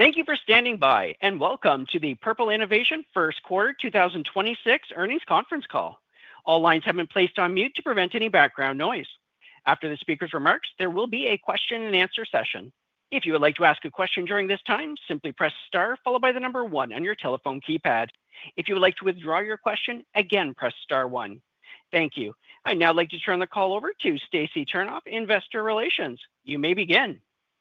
Thank you for standing by, and welcome to the Purple Innovation First Quarter 2026 Earnings Conference Call. All lines have been placed on mute to prevent any background noise. After the speaker's remarks, there will be a question-and-answer session. If you would like to ask a question during this time, simply press star followed by the number one on your telephone keypad. If you would like to withdraw your question, again, press star one. Thank you. I'd now like to turn the call over to Stacy Turnoff, Investor Relations. You may begin.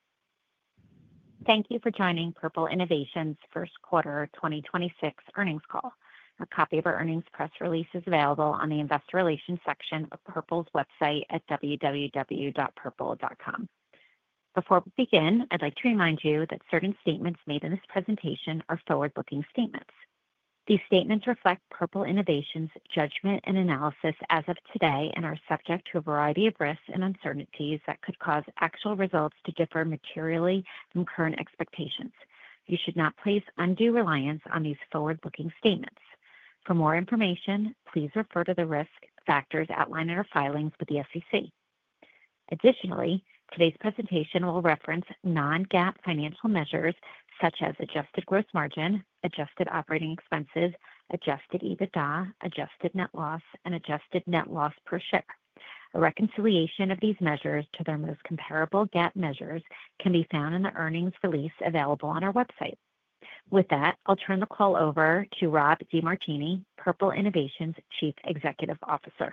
Thank you for joining Purple Innovation's First Quarter 2026 Earnings Call. A copy of our earnings press release is available on the Investor Relations section of Purple's website at www.purple.com. Before we begin, I'd like to remind you that certain statements made in this presentation are forward-looking statements. These statements reflect Purple Innovation's judgment and analysis as of today and are subject to a variety of risks and uncertainties that could cause actual results to differ materially from current expectations. You should not place undue reliance on these forward-looking statements. For more information, please refer to the risk factors outlined in our filings with the SEC. Additionally, today's presentation will reference non-GAAP financial measures such as adjusted gross margin, adjusted operating expenses, adjusted EBITDA, adjusted net loss, and adjusted net loss per share. A reconciliation of these measures to their most comparable GAAP measures can be found in the earnings release available on our website. With that, I'll turn the call over to Rob DeMartini, Purple Innovation's Chief Executive Officer.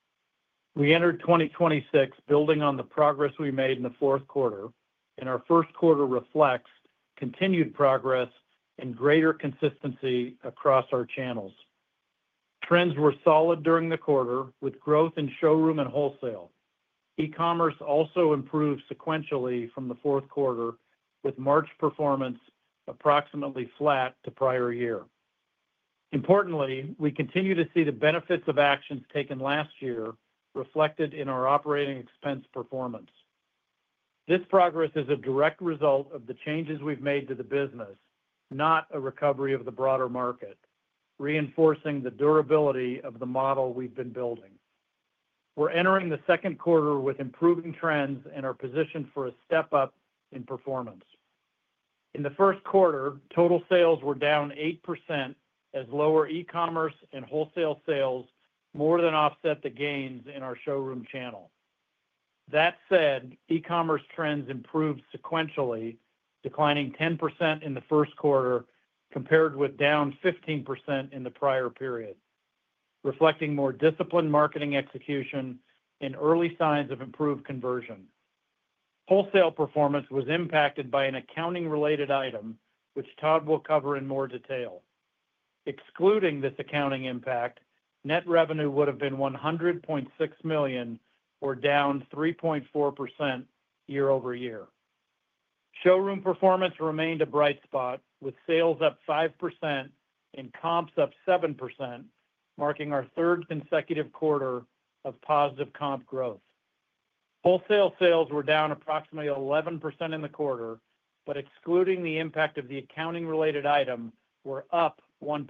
We entered 2026 building on the progress we made in the fourth quarter, and our first quarter reflects continued progress and greater consistency across our channels. Trends were solid during the quarter, with growth in showroom and wholesale. E-commerce also improved sequentially from the fourth quarter, with March performance approximately flat to prior year. Importantly, we continue to see the benefits of actions taken last year reflected in our operating expense performance. This progress is a direct result of the changes we've made to the business, not a recovery of the broader market, reinforcing the durability of the model we've been building. We're entering the second quarter with improving trends and are positioned for a step up in performance. In the first quarter, total sales were down 8% as lower e-commerce and wholesale sales more than offset the gains in our showroom channel. That said, e-commerce trends improved sequentially, declining 10% in the first quarter compared with down 15% in the prior period, reflecting more disciplined marketing execution and early signs of improved conversion. Wholesale performance was impacted by an accounting-related item, which Todd will cover in more detail. Excluding this accounting impact, net revenue would have been $100.6 million, or down 3.4% year-over-year. Showroom performance remained a bright spot, with sales up 5% and comps up 7%, marking our third consecutive quarter of positive comp growth. Wholesale sales were down approximately 11% in the quarter, but excluding the impact of the accounting-related item, were up 1%.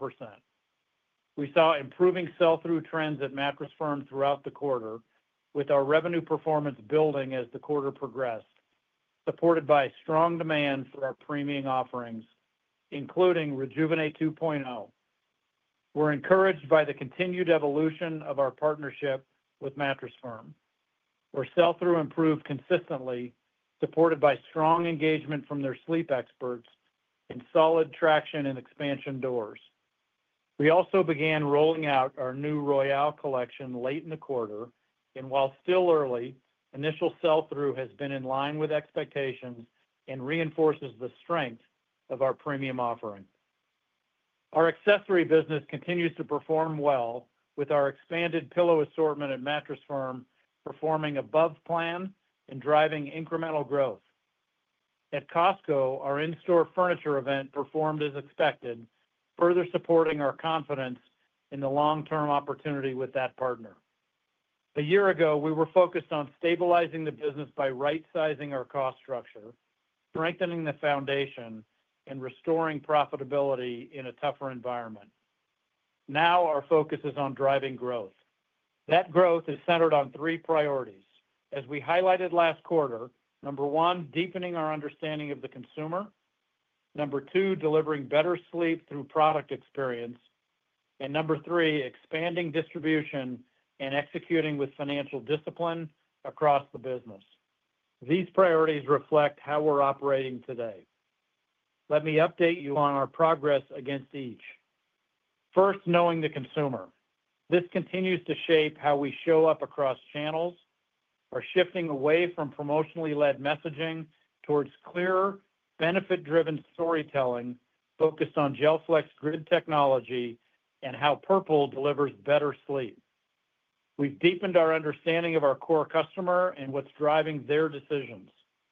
We saw improving sell-through trends at Mattress Firm throughout the quarter, with our revenue performance building as the quarter progressed, supported by strong demand for our premium offerings, including Rejuvenate 2.0. We're encouraged by the continued evolution of our partnership with Mattress Firm, where sell-through improved consistently, supported by strong engagement from their sleep experts and solid traction in expansion doors. We also began rolling out our new Royale collection late in the quarter, and while still early, initial sell-through has been in line with expectations and reinforces the strength of our premium offering. Our accessory business continues to perform well, with our expanded pillow assortment at Mattress Firm performing above plan and driving incremental growth. At Costco, our in-store furniture event performed as expected, further supporting our confidence in the long-term opportunity with that partner. A year ago, we were focused on stabilizing the business by right-sizing our cost structure, strengthening the foundation, and restoring profitability in a tougher environment. Now our focus is on driving growth. That growth is centered on three priorities. As we highlighted last quarter, number one, deepening our understanding of the consumer. Number two, delivering better sleep through product experience. And number three, expanding distribution and executing with financial discipline across the business. These priorities reflect how we're operating today. Let me update you on our progress against each. First, knowing the consumer. This continues to shape how we show up across channels, are shifting away from promotionally led messaging towards clearer, benefit-driven storytelling focused on GelFlex Grid technology and how Purple delivers better sleep. We've deepened our understanding of our core customer and what's driving their decisions.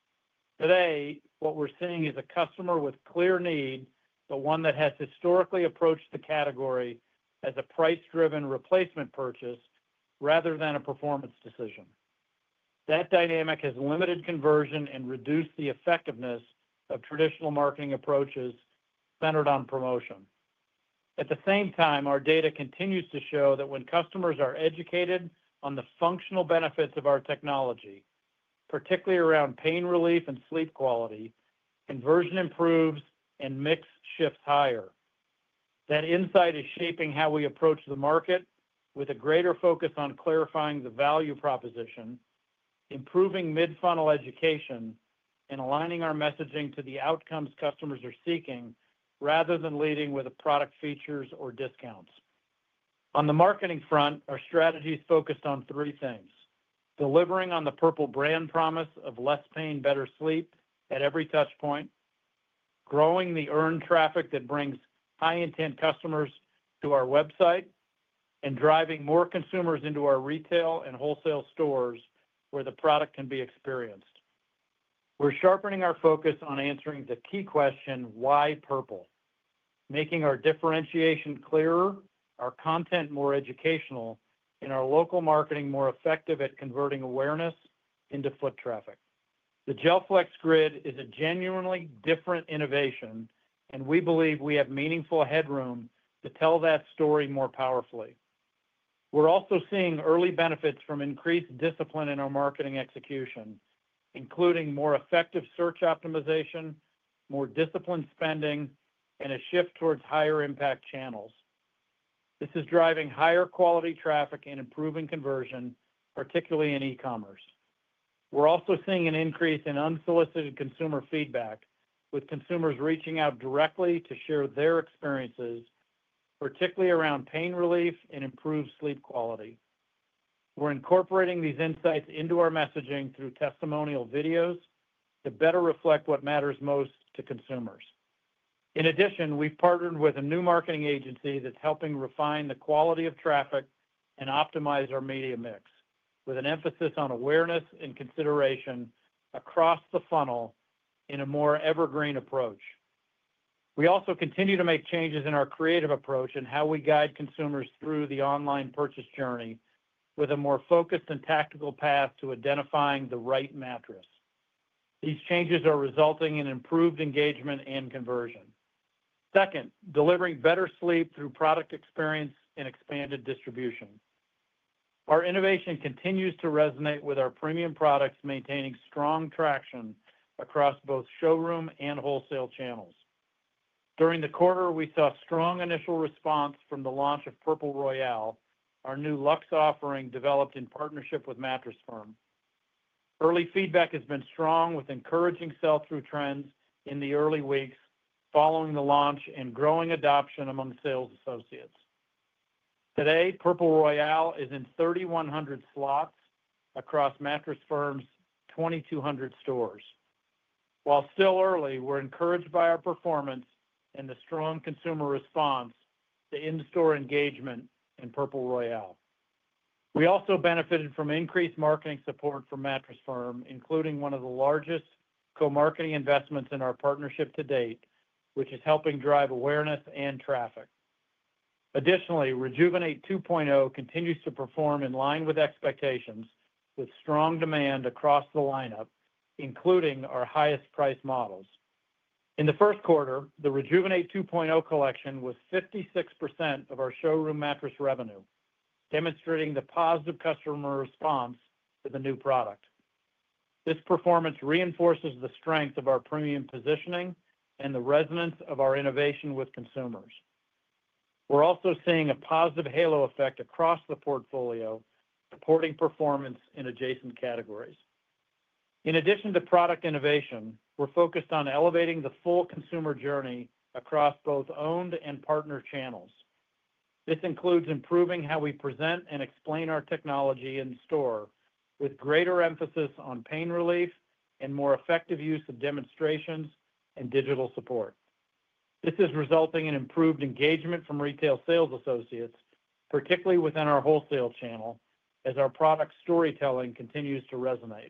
Today, what we're seeing is a customer with clear need, but one that has historically approached the category as a price-driven replacement purchase rather than a performance decision. That dynamic has limited conversion and reduced the effectiveness of traditional marketing approaches centered on promotion. At the same time, our data continues to show that when customers are educated on the functional benefits of our technology, particularly around pain relief and sleep quality, conversion improves and mix shifts higher. That insight is shaping how we approach the market with a greater focus on clarifying the value proposition, improving mid-funnel education, and aligning our messaging to the outcomes customers are seeking rather than leading with product features or discounts. On the marketing front, our strategy is focused on three things: delivering on the Purple brand promise of less pain, better sleep at every touch point, growing the earned traffic that brings high-intent customers to our website, and driving more consumers into our retail and wholesale stores where the product can be experienced. We're sharpening our focus on answering the key question, why Purple? Making our differentiation clearer, our content more educational, and our local marketing more effective at converting awareness into foot traffic. The GelFlex Grid is a genuinely different innovation, and we believe we have meaningful headroom to tell that story more powerfully. We're also seeing early benefits from increased discipline in our marketing execution, including more effective search optimization, more disciplined spending, and a shift towards higher impact channels. This is driving higher quality traffic and improving conversion, particularly in e-commerce. We're also seeing an increase in unsolicited consumer feedback, with consumers reaching out directly to share their experiences, particularly around pain relief and improved sleep quality. We're incorporating these insights into our messaging through testimonial videos to better reflect what matters most to consumers. In addition, we've partnered with a new marketing agency that's helping refine the quality of traffic and optimize our media mix, with an emphasis on awareness and consideration across the funnel in a more evergreen approach. We also continue to make changes in our creative approach and how we guide consumers through the online purchase journey, with a more focused and tactical path to identifying the right mattress. These changes are resulting in improved engagement and conversion. Second, delivering better sleep through product experience and expanded distribution. Our innovation continues to resonate with our premium products, maintaining strong traction across both showroom and wholesale channels. During the quarter, we saw strong initial response from the launch of Purple Royale, our new luxe offering developed in partnership with Mattress Firm. Early feedback has been strong, with encouraging sell-through trends in the early weeks following the launch and growing adoption among sales associates. Today, Purple Royale is in 3,100 slots across Mattress Firm's 2,200 stores. While still early, we're encouraged by our performance and the strong consumer response to in-store engagement in Purple Royale. We also benefited from increased marketing support from Mattress Firm, including one of the largest co-marketing investments in our partnership to date, which is helping drive awareness and traffic. Additionally, Rejuvenate 2.0 continues to perform in line with expectations, with strong demand across the lineup, including our highest price models. In the first quarter, the Rejuvenate 2.0 collection was 56% of our showroom mattress revenue, demonstrating the positive customer response to the new product. This performance reinforces the strength of our premium positioning and the resonance of our innovation with consumers. We're also seeing a positive halo effect across the portfolio, supporting performance in adjacent categories. In addition to product innovation, we're focused on elevating the full consumer journey across both owned and partner channels. This includes improving how we present and explain our technology in store, with greater emphasis on pain relief and more effective use of demonstrations and digital support. This is resulting in improved engagement from retail sales associates, particularly within our wholesale channel, as our product storytelling continues to resonate.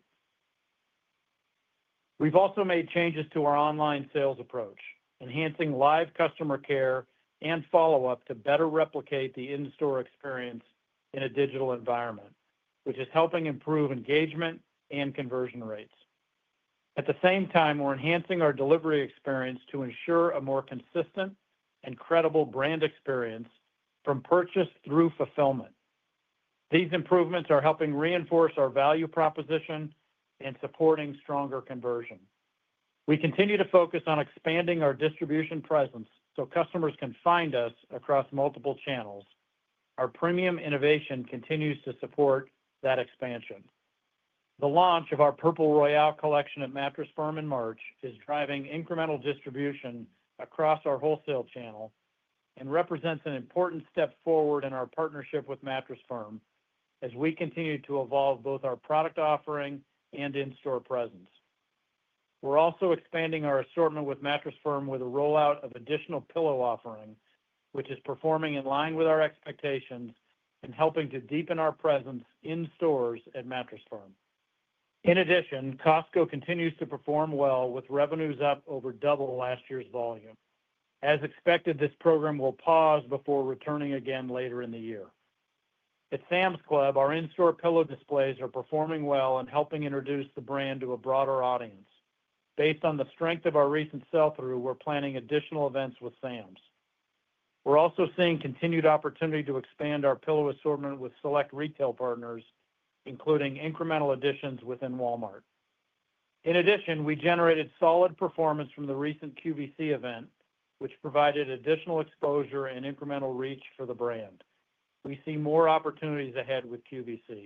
We've also made changes to our online sales approach, enhancing live customer care and follow-up to better replicate the in-store experience in a digital environment, which is helping improve engagement and conversion rates. At the same time, we're enhancing our delivery experience to ensure a more consistent and credible brand experience from purchase through fulfillment. These improvements are helping reinforce our value proposition and supporting stronger conversion. We continue to focus on expanding our distribution presence so customers can find us across multiple channels. Our premium innovation continues to support that expansion. The launch of our Purple Royale collection at Mattress Firm in March is driving incremental distribution across our wholesale channel and represents an important step forward in our partnership with Mattress Firm as we continue to evolve both our product offering and in-store presence. We're also expanding our assortment with Mattress Firm with a rollout of additional pillow offering, which is performing in line with our expectations and helping to deepen our presence in stores at Mattress Firm. In addition, Costco continues to perform well, with revenues up over double last year's volume. As expected, this program will pause before returning again later in the year. At Sam's Club, our in-store pillow displays are performing well and helping introduce the brand to a broader audience. Based on the strength of our recent sell-through, we're planning additional events with Sam's. We're also seeing continued opportunity to expand our pillow assortment with select retail partners, including incremental additions within Walmart. In addition, we generated solid performance from the recent QVC event, which provided additional exposure and incremental reach for the brand. We see more opportunities ahead with QVC.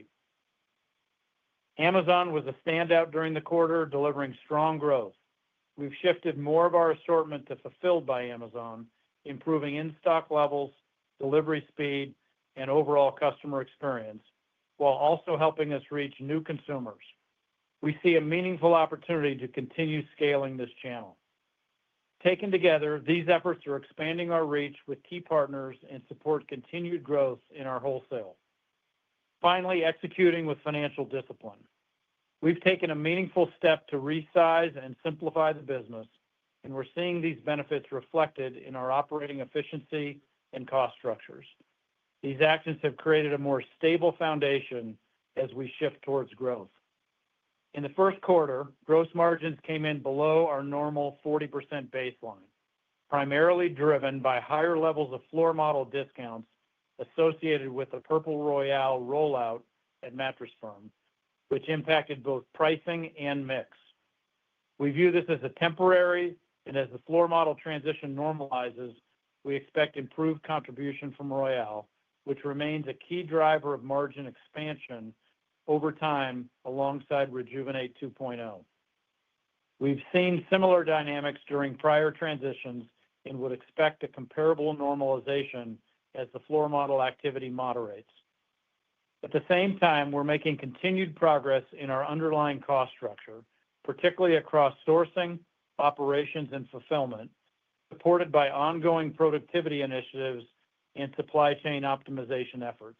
Amazon was a standout during the quarter, delivering strong growth. We've shifted more of our assortment to Fulfilled by Amazon, improving in-stock levels, delivery speed, and overall customer experience, while also helping us reach new consumers. We see a meaningful opportunity to continue scaling this channel. Taken together, these efforts are expanding our reach with key partners and support continued growth in our wholesale. Finally, executing with financial discipline. We've taken a meaningful step to resize and simplify the business, and we're seeing these benefits reflected in our operating efficiency and cost structures. These actions have created a more stable foundation as we shift towards growth. In the first quarter, gross margins came in below our normal 40% baseline, primarily driven by higher levels of floor model discounts associated with the Purple Royale rollout at Mattress Firm, which impacted both pricing and mix. We view this as a temporary, and as the floor model transition normalizes, we expect improved contribution from Royale, which remains a key driver of margin expansion over time alongside Rejuvenate 2.0. We've seen similar dynamics during prior transitions and would expect a comparable normalization as the floor model activity moderates. At the same time, we're making continued progress in our underlying cost structure, particularly across sourcing, operations, and fulfillment, supported by ongoing productivity initiatives and supply chain optimization efforts.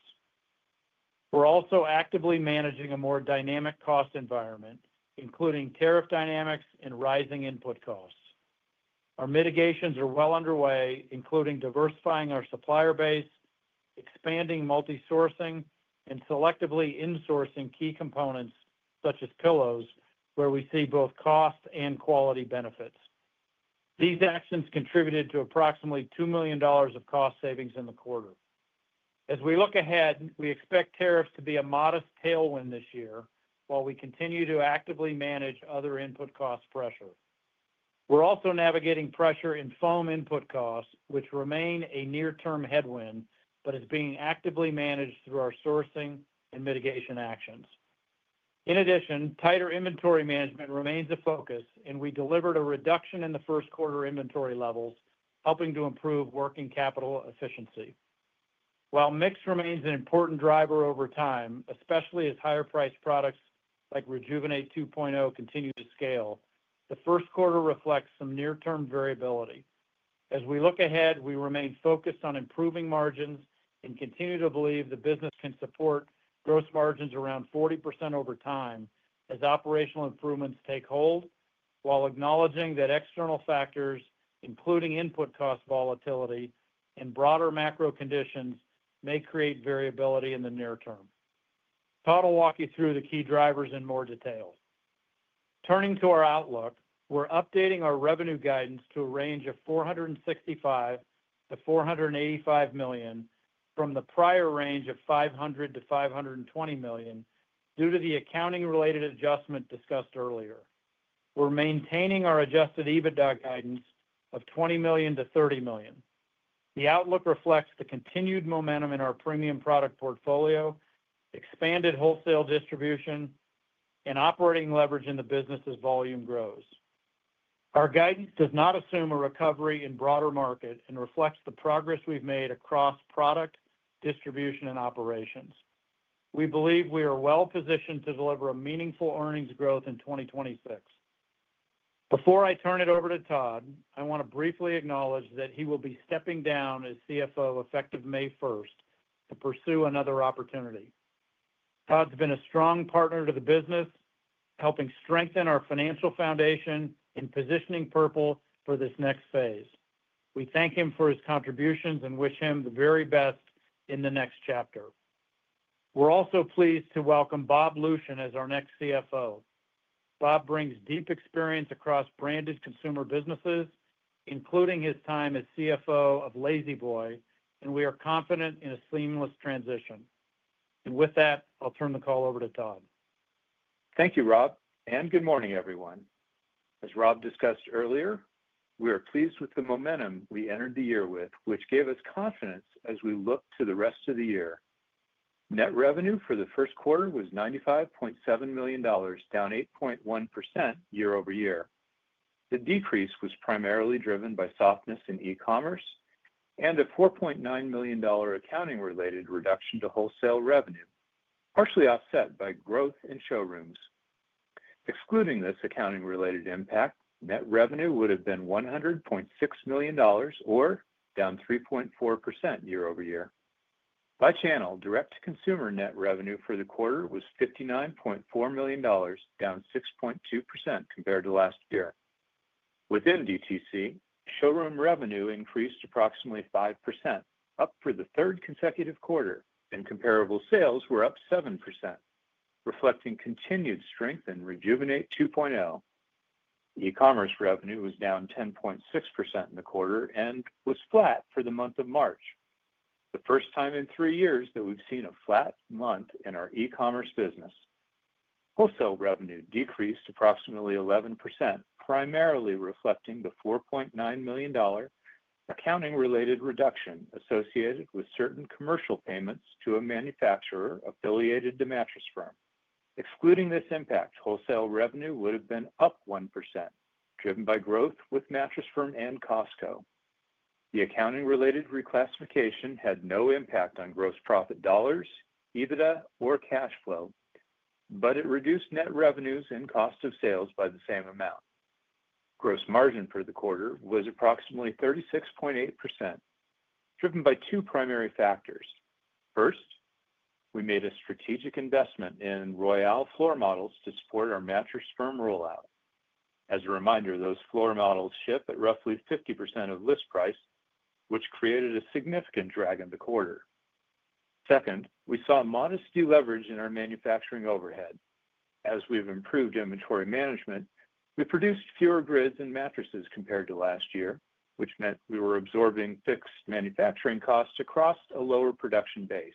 We're also actively managing a more dynamic cost environment, including tariff dynamics and rising input costs. Our mitigations are well underway, including diversifying our supplier base, expanding multi-sourcing, and selectively insourcing key components such as pillows, where we see both cost and quality benefits. These actions contributed to approximately $2 million of cost savings in the quarter. As we look ahead, we expect tariffs to be a modest tailwind this year, while we continue to actively manage other input cost pressure. We're also navigating pressure in foam input costs, which remain a near-term headwind, but is being actively managed through our sourcing and mitigation actions. In addition, tighter inventory management remains a focus, and we delivered a reduction in the first quarter inventory levels, helping to improve working capital efficiency. While mix remains an important driver over time, especially as higher-priced products like Rejuvenate 2.0 continue to scale, the first quarter reflects some near-term variability. As we look ahead, we remain focused on improving margins and continue to believe the business can support gross margins around 40% over time as operational improvements take hold, while acknowledging that external factors, including input cost volatility and broader macro conditions, may create variability in the near term. Todd will walk you through the key drivers in more detail. Turning to our outlook, we're updating our revenue guidance to a range of $465 to $485 million from the prior range of $500 to $520 million due to the accounting-related adjustment discussed earlier. We're maintaining our adjusted EBITDA guidance of $20 million to $30 million. The outlook reflects the continued momentum in our premium product portfolio, expanded wholesale distribution, and operating leverage in the business as volume grows. Our guidance does not assume a recovery in broader market and reflects the progress we've made across product, distribution, and operations. We believe we are well positioned to deliver a meaningful earnings growth in 2026. Before I turn it over to Todd, I want to briefly acknowledge that he will be stepping down as CFO effective May 1st to pursue another opportunity. Todd's been a strong partner to the business, helping strengthen our financial foundation and positioning Purple for this next phase. We thank him for his contributions and wish him the very best in the next chapter. We're also pleased to welcome Bob Lucian as our next CFO. Bob brings deep experience across branded consumer businesses, including his time as CFO of La-Z-Boy, and we are confident in a seamless transition. And with that, I'll turn the call over to Todd. Thank you, Rob, and good morning, everyone. As Rob discussed earlier, we are pleased with the momentum we entered the year with, which gave us confidence as we look to the rest of the year. Net revenue for the first quarter was $95.7 million, down 8.1% year over year. The decrease was primarily driven by softness in e-commerce and a $4.9 million accounting-related reduction to wholesale revenue, partially offset by growth in showrooms. Excluding this accounting-related impact, net revenue would have been $100.6 million, or down 3.4% year over year. By channel, direct-to-consumer net revenue for the quarter was $59.4 million, down 6.2% compared to last year. Within DTC, showroom revenue increased approximately 5%, up for the third consecutive quarter, and comparable sales were up 7%, reflecting continued strength in Rejuvenate 2.0. E-commerce revenue was down 10.6% in the quarter and was flat for the month of March, the first time in 3 years that we've seen a flat month in our e-commerce business. Wholesale revenue decreased approximately 11%, primarily reflecting the $4.9 million accounting-related reduction associated with certain commercial payments to a manufacturer affiliated to Mattress Firm. Excluding this impact, wholesale revenue would have been up 1%, driven by growth with Mattress Firm and Costco. The accounting-related reclassification had no impact on gross profit dollars, EBITDA, or cash flow, but it reduced net revenues and cost of sales by the same amount. Gross margin for the quarter was approximately 36.8%, driven by two primary factors. First, we made a strategic investment in Royale floor models to support our Mattress Firm rollout. As a reminder, those floor models ship at roughly 50% of list price, which created a significant drag in the quarter. Second, we saw modest deleverage in our manufacturing overhead. As we've improved inventory management, we produced fewer grids and mattresses compared to last year, which meant we were absorbing fixed manufacturing costs across a lower production base.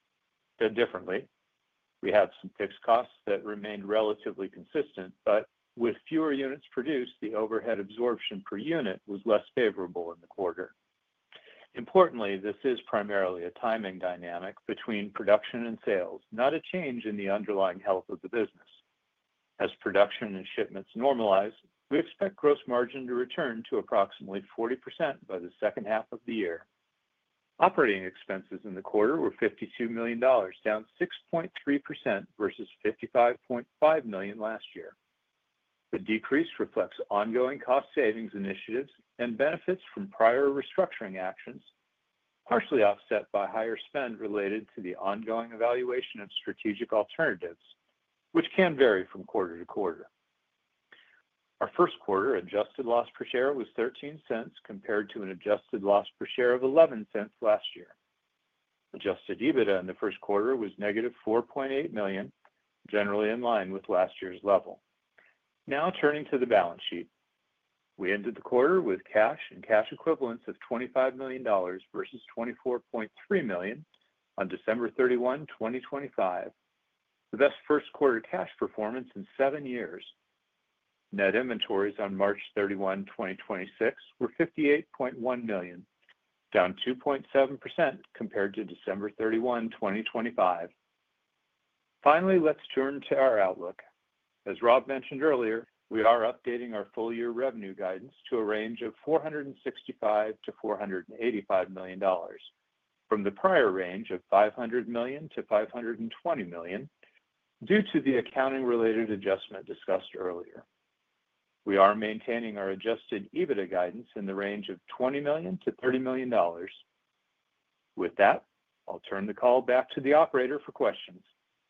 Said differently, we had some fixed costs that remained relatively consistent, but with fewer units produced, the overhead absorption per unit was less favorable in the quarter. Importantly, this is primarily a timing dynamic between production and sales, not a change in the underlying health of the business. As production and shipments normalize, we expect gross margin to return to approximately 40% by the second half of the year. Operating expenses in the quarter were $52 million, down 6.3% versus $55.5 million last year. The decrease reflects ongoing cost savings initiatives and benefits from prior restructuring actions, partially offset by higher spend related to the ongoing evaluation of strategic alternatives, which can vary from quarter to quarter. Our first quarter adjusted loss per share was $0.13 compared to an adjusted loss per share of $0.11 last year. Adjusted EBITDA in the first quarter was negative $4.8 million, generally in line with last year's level. Now turning to the balance sheet. We ended the quarter with cash and cash equivalents of $25 million versus $24.3 million on December 31, 2025, the best first quarter cash performance in 7 years. Net inventories on March 31, 2026 were $58.1 million, down 2.7% compared to December 31, 2025. Finally, let's turn to our outlook. As Rob mentioned earlier, we are updating our full year revenue guidance to a range of $465 to $485 million from the prior range of $500 million to $520 million due to the accounting related adjustment discussed earlier. We are maintaining our adjusted EBITDA guidance in the range of $20 million to $30 million. With that, I'll turn the call back to the operator for questions.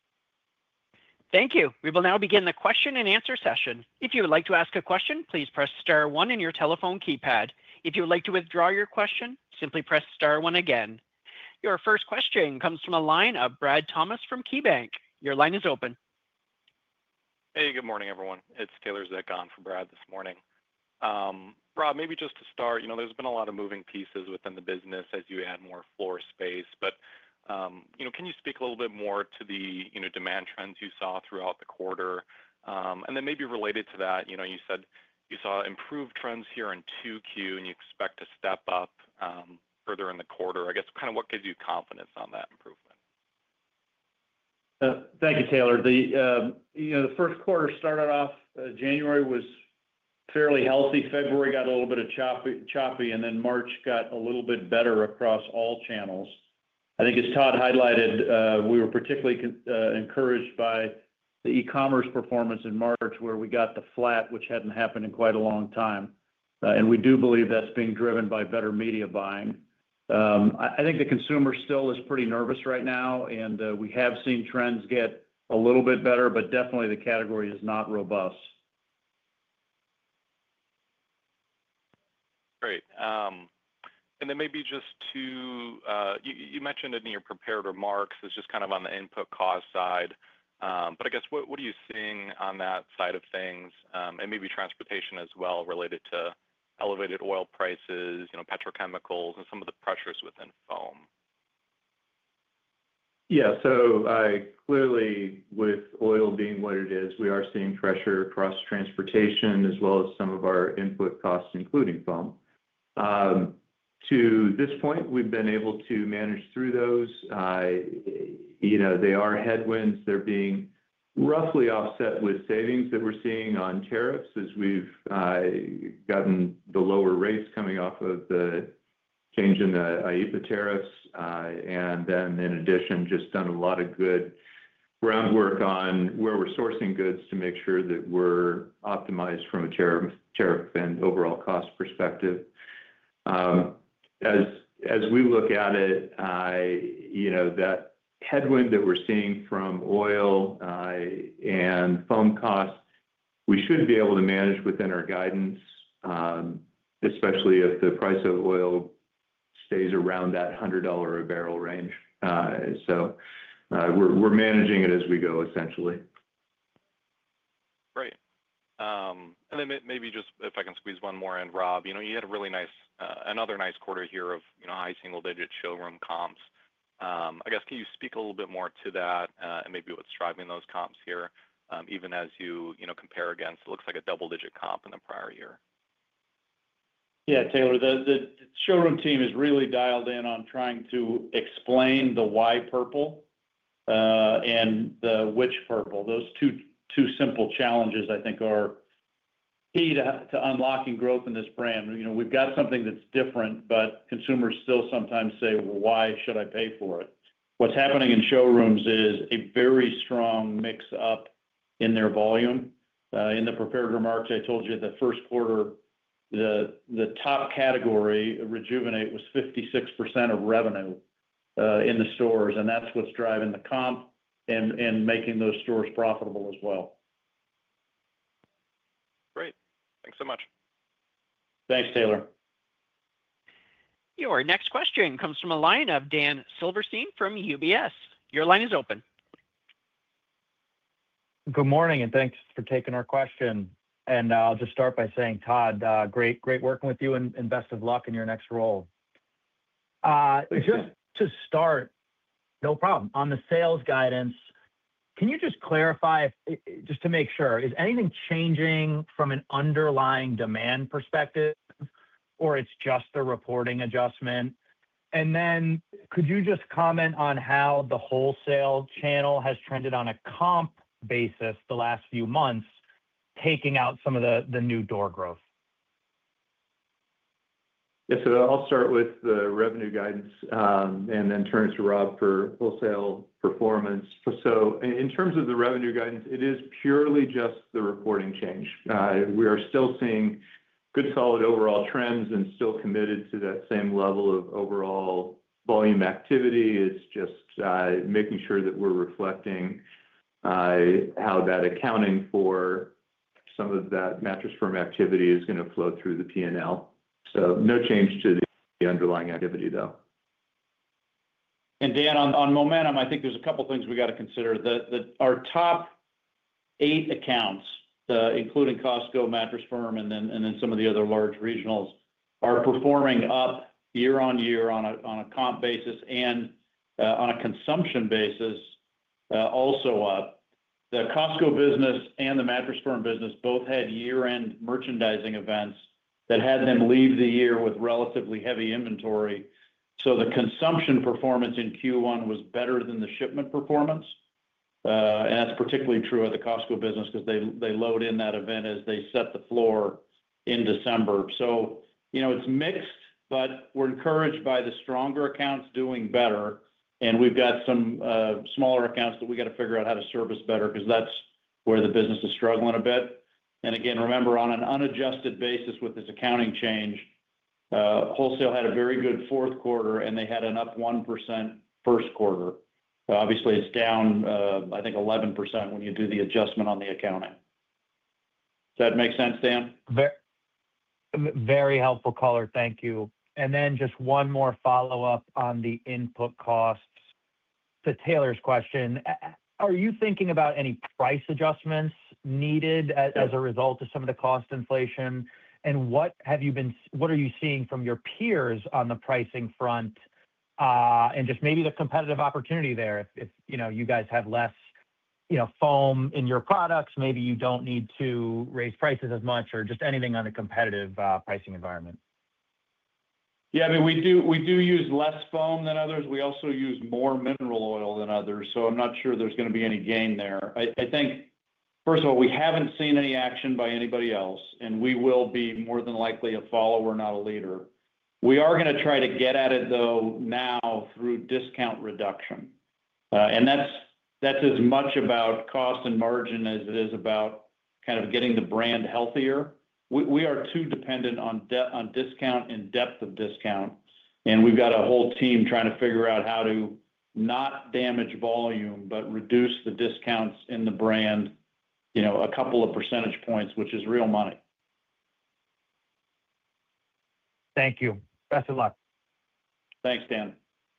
Thank you. We will now begin the question and answer session. If you would like to ask a question, please press star one in your telephone keypad. If you would like to withdraw your question, simply press star one again. Your first question comes from a line of Brad Thomas from KeyBanc. Your line is open. Hey, good morning, everyone. It's Taylor Zick on for Brad this morning. Rob, maybe just to start, there's been a lot of moving pieces within the business as you add more floor space, but can you speak a little bit more to the demand trends you saw throughout the quarter? And then maybe related to that, you said you saw improved trends here in 2Q and you expect to step up further in the quarter. I guess kind of what gives you confidence on that improvement? Thank you, Taylor. The first quarter started off, January was fairly healthy. February got a little bit of choppy, and then March got a little bit better across all channels. I think as Todd highlighted, we were particularly encouraged by the e-commerce performance in March, where we got the flat, which hadn't happened in quite a long time. And we do believe that's being driven by better media buying. I think the consumer still is pretty nervous right now, and we have seen trends get a little bit better, but definitely the category is not robust. Great. And then maybe just you mentioned it in your prepared remarks, it's just kind of on the input cost side. But I guess what are you seeing on that side of things, and maybe transportation as well related to elevated oil prices, petrochemicals, and some of the pressures within foam? Yeah, so clearly with oil being what it is, we are seeing pressure across transportation as well as some of our input costs, including foam. To this point, we've been able to manage through those. They are headwinds. They're being roughly offset with savings that we're seeing on tariffs as we've gotten the lower rates coming off of the change in the IEEPA tariffs. And then in addition, just done a lot of good groundwork on where we're sourcing goods to make sure that we're optimized from a tariff and overall cost perspective. As we look at it, that headwind that we're seeing from oil and foam costs, we should be able to manage within our guidance, especially if the price of oil stays around that $100 a barrel range. So we're managing it as we go, essentially. Great. And then maybe just if I can squeeze one more in, Rob, you had a really nice, another nice quarter here of, high single-digit showroom comps. I guess, can you speak a little bit more to that and maybe what's driving those comps here? even as you compare against, it looks like a double-digit comp in the prior year. Yeah, Taylor, the showroom team is really dialed in on trying to explain the why purple and the which purple. Those two simple challenges, I think, are key to unlocking growth in this brand. We've got something that's different, but consumers still sometimes say, well, why should I pay for it? What's happening in showrooms is a very strong mix up in their volume. In the prepared remarks, I told you the first quarter, the top category, Rejuvenate, was 56% of revenue in the stores, and that's what's driving the comp and making those stores profitable as well. Great. Thanks so much. Thanks, Taylor. Your next question comes from a line of Dan Silverstein from UBS. Your line is open. Good morning, and thanks for taking our question. And I'll just start by saying, Todd, great working with you, and best of luck in your next role. Just to start, no problem. On the sales guidance, can you just clarify, just to make sure, is anything changing from an underlying demand perspective, or it's just a reporting adjustment? And then could you just comment on how the wholesale channel has trended on a comp basis the last few months, taking out some of the new door growth? Yeah, so I'll start with the revenue guidance and then turn it to Rob for wholesale performance. So in terms of the revenue guidance, it is purely just the reporting change. We are still seeing good solid overall trends and still committed to that same level of overall volume activity. It's just making sure that we're reflecting how that accounting for some of that Mattress Firm activity is going to flow through the P&L. So no change to the underlying activity, though. And Dan, on momentum, I think there's a couple things we got to consider. Our top 8 accounts, including Costco, Mattress Firm, and then some of the other large regionals, are performing up year on year on a comp basis and on a consumption basis, also up. The Costco business and the Mattress Firm business both had year-end merchandising events that had them leave the year with relatively heavy inventory. So the consumption performance in Q1 was better than the shipment performance. And that's particularly true of the Costco business because they load in that event as they set the floor in December. So, it's mixed, but we're encouraged by the stronger accounts doing better. And we've got some smaller accounts that we got to figure out how to service better because that's where the business is struggling a bit. And again, remember, on an unadjusted basis with this accounting change, wholesale had a very good fourth quarter, and they had an up 1% first quarter. Obviously, it's down, I think, 11% when you do the adjustment on the accounting. Does that make sense, Dan? Very helpful color. Thank you. And then just one more follow-up on the input costs. To Taylor's question, are you thinking about any price adjustments needed as a result of some of the cost inflation? And what are you seeing from your peers on the pricing front, and just maybe the competitive opportunity there? If you guys have less foam in your products, maybe you don't need to raise prices as much, or just anything on the competitive pricing environment. Yeah, I mean, we do use less foam than others. We also use more mineral oil than others, so I'm not sure there's going to be any gain there. I think, first of all, we haven't seen any action by anybody else, and we will be more than likely a follower, not a leader. We are going to try to get at it, though, now through discount reduction. And that's as much about cost and margin as it is about kind of getting the brand healthier. We are too dependent on discount and depth of discount, and we've got a whole team trying to figure out how to not damage volume, but reduce the discounts in the brand, a couple of percentage points, which is real money. Thank you. Best of luck. Thanks, Dan.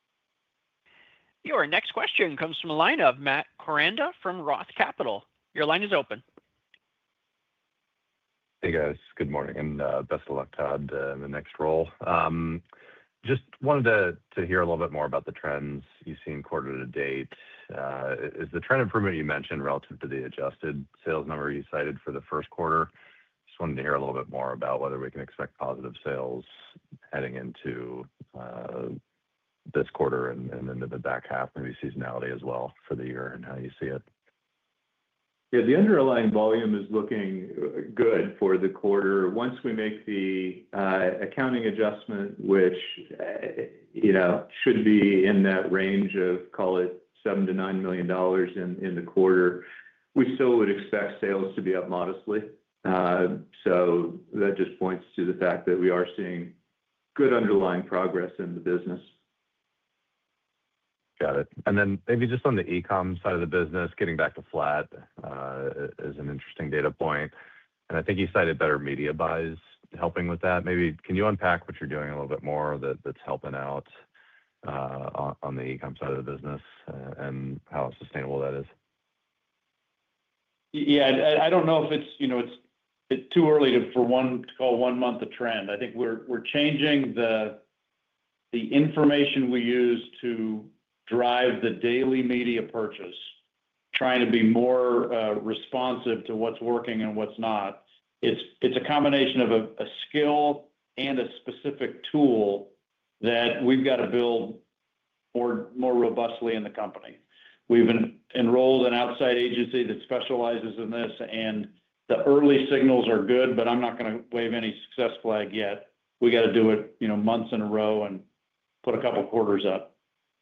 Your next question comes from a line of Matt Koranda from Roth Capital. Your line is open. Hey, guys. Good morning, and best of luck, Todd, in the next role. Just wanted to hear a little bit more about the trends you've seen quarter to date. Is the trend improvement you mentioned relative to the adjusted sales number you cited for the first quarter? Just wanted to hear a little bit more about whether we can expect positive sales heading into this quarter and into the back half, maybe seasonality as well for the year and how you see it. Yeah, the underlying volume is looking good for the quarter. Once we make the accounting adjustment, which should be in that range of, call it $7 to $9 million in the quarter, we still would expect sales to be up modestly. So that just points to the fact that we are seeing good underlying progress in the business. Got it. And then maybe just on the e-com side of the business, getting back to flat is an interesting data point. And I think you cited better media buys helping with that. Maybe can you unpack what you're doing a little bit more that's helping out on the e-com side of the business and how sustainable that is? Yeah, I don't know if it's too early to call 1 month a trend. I think we're changing the information we use to drive the daily media purchase, trying to be more responsive to what's working and what's not. It's a combination of a skill and a specific tool that we've got to build more robustly in the company. We've enrolled an outside agency that specializes in this, and the early signals are good, but I'm not going to wave any success flag yet. We got to do it, months in a row and put a couple quarters up.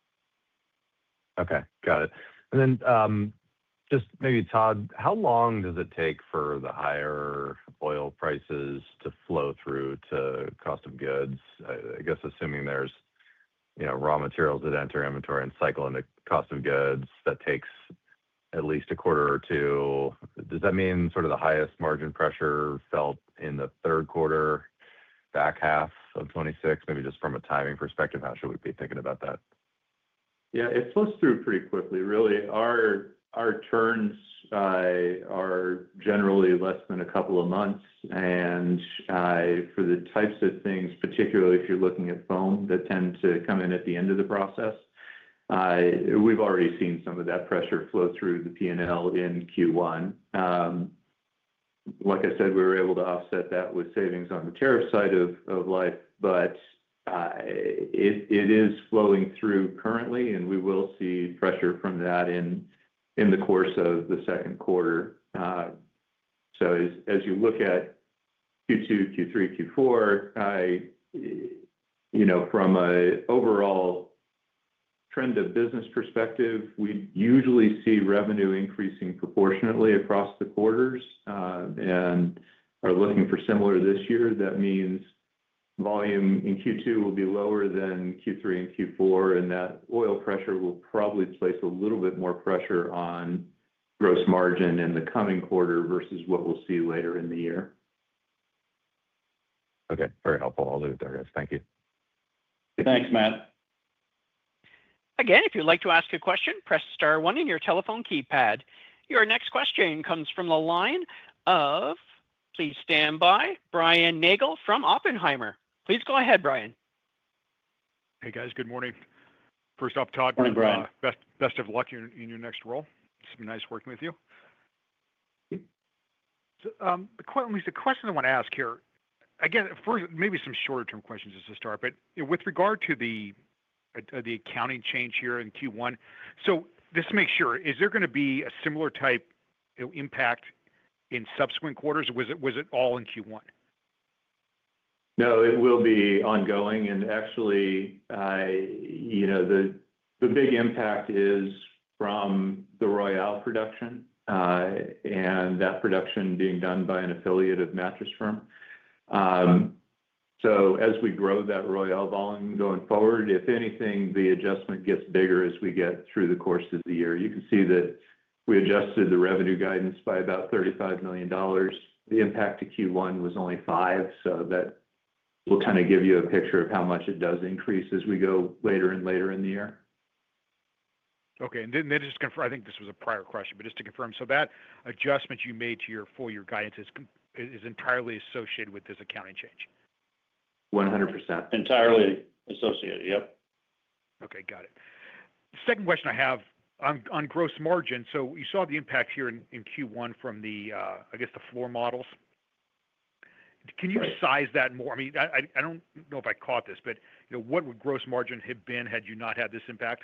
Okay, got it. And then just maybe, Todd, how long does it take for the higher oil prices to flow through to cost of goods? I guess assuming there's raw materials that enter inventory and cycle into cost of goods, that takes at least a quarter or two. Does that mean sort of the highest margin pressure felt in the third quarter, back half of 2026? Maybe just from a timing perspective, how should we be thinking about that? Yeah, it flows through pretty quickly. Really, our turns are generally less than a couple of months. And for the types of things, particularly if you're looking at foam that tend to come in at the end of the process, we've already seen some of that pressure flow through the P&L in Q1. Like I said, we were able to offset that with savings on the tariff side of life, but it is flowing through currently, and we will see pressure from that in the course of the second quarter. So as you look at Q2, Q3, Q4, from an overall trend of business perspective, we usually see revenue increasing proportionately across the quarters and are looking for similar this year. That means volume in Q2 will be lower than Q3 and Q4, and that oil pressure will probably place a little bit more pressure on gross margin in the coming quarter versus what we'll see later in the year. Okay, very helpful. I'll leave it there, guys. Thank you. Thanks, Matt. Again, if you'd like to ask a question, press star one in your telephone keypad. Your next question comes from the line of, please stand by, Brian Nagel from Oppenheimer. Please go ahead, Brian. Hey, guys. Good morning. First off, Todd, morning, Brian. Best of luck in your next role. It's been nice working with you. So, the question I want to ask here, again, first, maybe some shorter-term questions just to start, but with regard to the accounting change here in Q1, so just to make sure, is there going to be a similar type impact in subsequent quarters, or was it all in Q1? No, it will be ongoing. And actually, the big impact is from the Royale production and that production being done by an affiliate of Mattress Firm. So as we grow that Royale volume going forward, if anything, the adjustment gets bigger as we get through the course of the year. You can see that we adjusted the revenue guidance by about $35 million. The impact to Q1 was only $5 million, so that will kind of give you a picture of how much it does increase as we go later and later in the year. Okay, and then just confirm, I think this was a prior question, but just to confirm, so that adjustment you made to your full year guidance is entirely associated with this accounting change? 100%. Entirely associated. Yep. Okay, got it. Second question I have on gross margin. So you saw the impact here in Q1 from the, I guess, the floor models. Can you size that more? I mean, I don't know if I caught this, but what would gross margin have been had you not had this impact?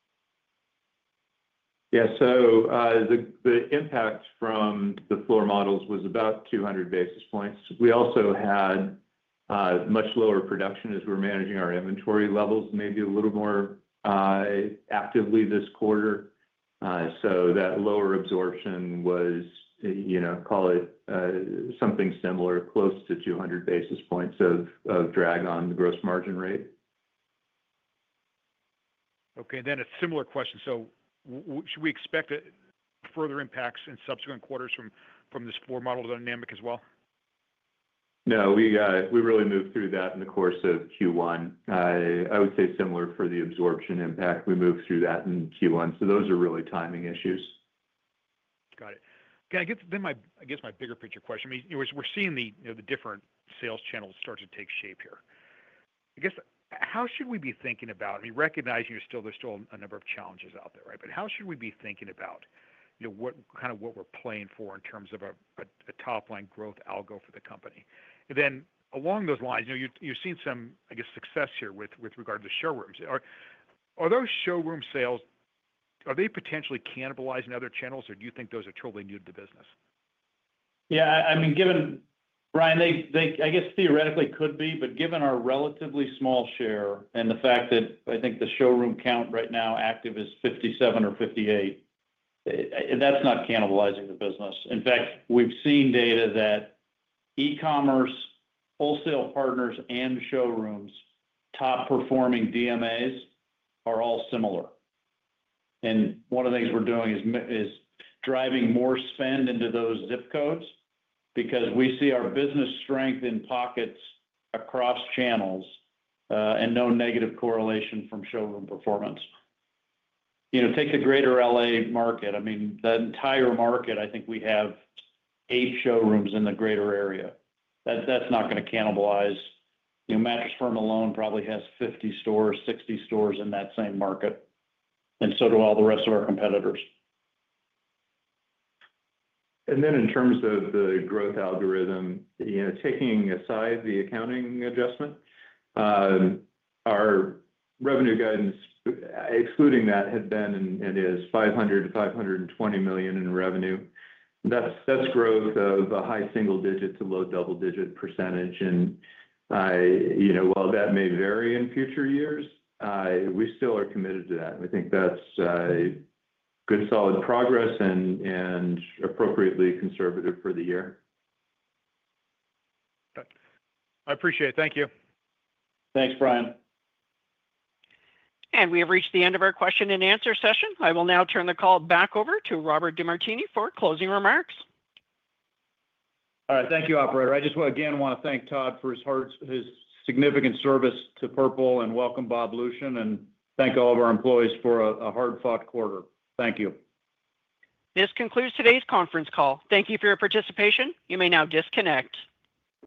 Yeah. So the impact from the floor models was about 200 basis points. We also had much lower production as we're managing our inventory levels, maybe a little more actively this quarter. So that lower absorption was, call it something similar, close to 200 basis points of drag on the gross margin rate. Okay. Then a similar question. So should we expect further impacts in subsequent quarters from this floor model dynamic as well? No, we really moved through that in the course of Q1. I would say similar for the absorption impact. We moved through that in Q1. So those are really timing issues. Got it. Okay, I guess my bigger picture question. I mean, we're seeing the different sales channels start to take shape here. I guess how should we be thinking about? I mean, recognizing there's still a number of challenges out there, right? But how should we be thinking about what we're playing for in terms of a top line growth algo for the company? And then along those lines, you've seen some, I guess, success here with regard to showrooms. Are those showroom sales, are they potentially cannibalizing other channels, or do you think those are totally new to the business? Yeah, I mean, Brian, they I guess theoretically could be, but given our relatively small share and the fact that I think the showroom count right now active is 57 or 58, that's not cannibalizing the business. In fact, we've seen data that e-commerce, wholesale partners, and showrooms, top performing DMAs are all similar. And one of the things we're doing is driving more spend into those zip codes because we see our business strength in pockets across channels and no negative correlation from showroom performance. Take the greater LA market. I mean, that entire market, I think we have 8 showrooms in the greater area. That's not going to cannibalize. Mattress Firm alone probably has 50 stores, 60 stores in that same market. And so do all the rest of our competitors. And then in terms of the growth algorithm, taking aside the accounting adjustment, our revenue guidance, excluding that, had been and is $500 to $520 million in revenue. That's growth of a high single-digit to low double-digit percentage. And while that may vary in future years, we still are committed to that. We think that's good, solid progress and appropriately conservative for the year. I appreciate it. Thank you. Thanks, Brian. And we have reached the end of our question and answer session. I will now turn the call back over to Robert DeMartini for closing remarks. All right. Thank you, operator. I just again want to thank Todd for his significant service to Purple and welcome Bob Lucian and thank all of our employees for a hard-fought quarter. Thank you. This concludes today's conference call. Thank you for your participation. You may now disconnect.